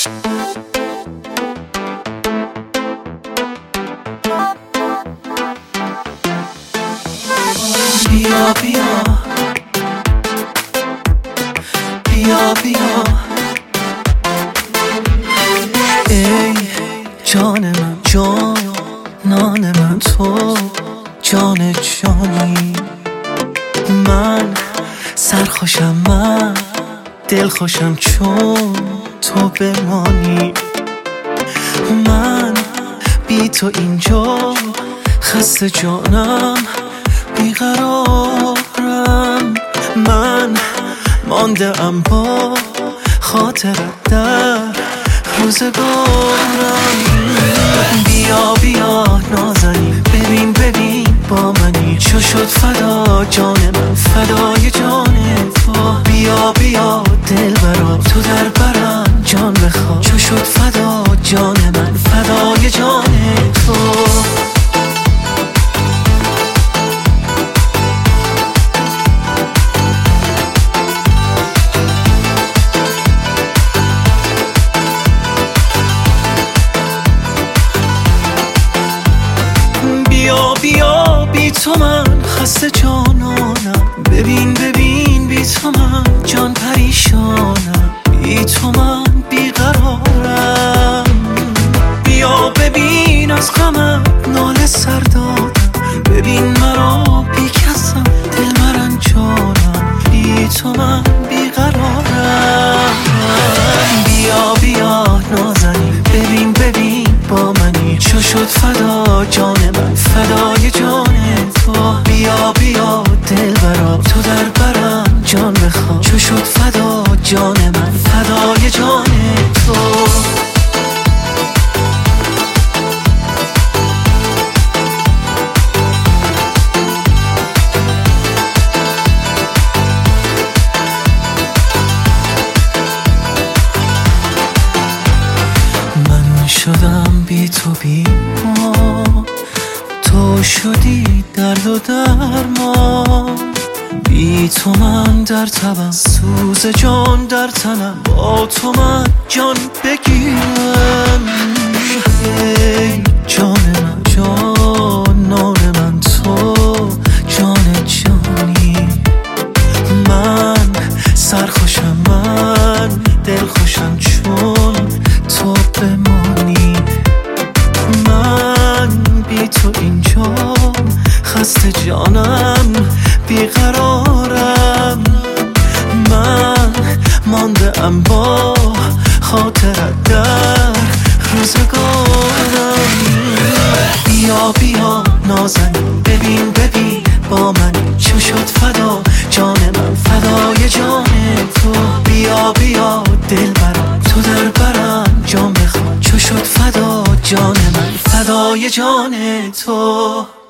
بیا بیا بیا بیا ای جان من، جانان من، تو جان جانی. من سرخوشم، من دلخوشم چون تو بمانی. من بی تو اینجا خسته جانم، بیقرارم. من مانده ام با خاطرت در روزگارم. بیا بیا نازنین، ببین ببین با منی، چو شد فدا جان من، فدای جان تو. بیا بیا دلبرا تو در برم جان بخواه، چو شد فدا جان من، فدای جان تو. بیا بیا بی تو من خسته جانانم، ببین ببین بی تو من جان پریشانم، بی تو من بیقرارم. بیا ببین از غمم ناله سر دادم، ببین مرا بی کسم دل مرنجانم، بی تو من بیقرارم. بیا بیا نازنین، ببین ببین با منی، چو شد فدا جان من، فدای جان تو. بیا بیا دلبرا تو در برم جان بخواه، چو شد فدا جان من، فدای جان تو. من شدم بی تو بیمار، تو شدی درد و درمان. بی تو من در تبم، سوز جان در تنم، با تو من جان بگیرم. ای جان من، جانان من، تو جان جانی. من سرخوشم، من دلخوشم چون تو بمانی. من بی تو اینجا خسته جانم، بیقرارم. من مانده ام با خاطرت در روزگارم. بیا بیا نازنین، ببین ببین با منی، چو شد فدا جان من، فدای جان تو. بیا بیا دلبرا تو در برم جان بخواه، چو شد فدا جان من، فدای جان تو.